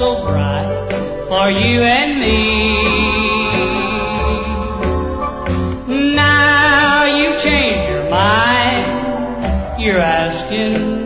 so bright for you and me. Now you've changed your mind, you're asking